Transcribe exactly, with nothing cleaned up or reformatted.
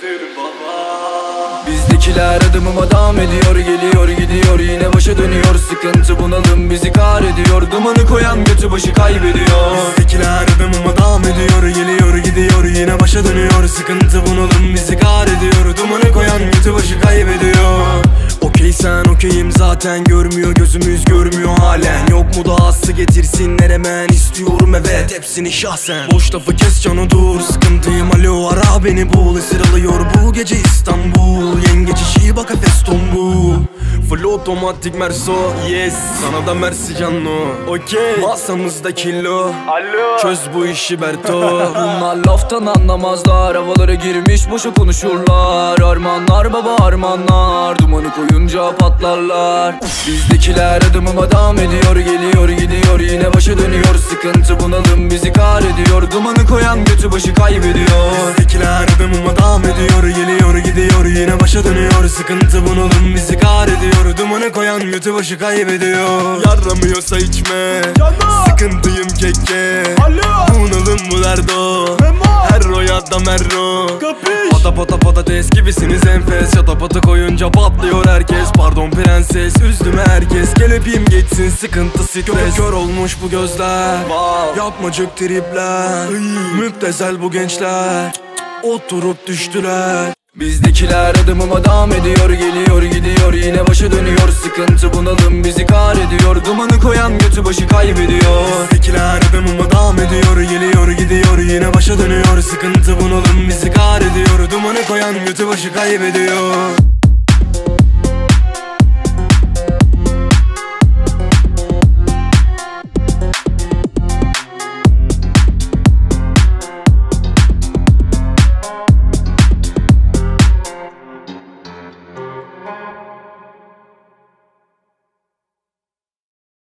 götür baba. Bizdekiler adımıma devam ediyor, geliyor gidiyor, yine başa dönüyor. Sıkıntı bunalım bizi kahrediyor, dumanı koyan götü başı kaybediyor. Bizdekiler adımıma devam ediyor, geliyor gidiyor, yine başa dönüyor. Sıkıntı bunalım bizi kahrediyor, dumanı koyan götü başı kaybediyor. Okey sen okeyim zaten, görmüyor gözümüz görmüyor halen. Yok mu dahası getirsinler hemen, istiyorum evet hepsini şahsen. Boş lafı kes canı dur, sıkıntıyım alo ara beni bul. Esir alıyor bu gece İstanbul, yengeç işi bak Efes tombul. Full otomatik Merso, yes sana da mersi canlı. Okey masamızda kilo, alo çöz bu işi Berto. Bunlar laftan anlamazlar, havalara girmiş boşa konuşurlar. Armanlar baba armanlar, dumanı koyunca patlarlar. Bizdekiler adımıma devam ediyor, geliyor gidiyor, yine başa dönüyor. Sıkıntı bunalım bizi kahrediyor, dumanı koyan götü başı kaybediyor. Bizdekiler adımıma devam ediyor, geliyor gidiyor, yine başa dönüyor. Sıkıntı bunalım bizi kahrediyor, dumanı koyan götü başı kaybediyor. Yaramıyorsa içme, sıkıntıyım keke, bunalım bu derdo, Herro ya da merro. Pata pata patates gibisiniz enfes, yata pata koyunca patlıyor herkes. Pardon prenses üzdüm herkes, gel öpeyim geçsin sıkıntı stres. Kör, kör olmuş bu gözler, wow. Yapmacık tripler, müptezel bu gençler, oturup düştüler. Bizdekiler adımıma devam ediyor, geliyor gidiyor, yine başa dönüyor. Sıkıntı bunalım bizi kahrediyor, dumanı koyan götü başı kaybediyor. Bizdekiler adımıma devam ediyor, geliyor gidiyor, yine başa dönüyor. Sıkıntı bunalım bizi kahrediyor, dumanı koyan götü başı kaybediyor.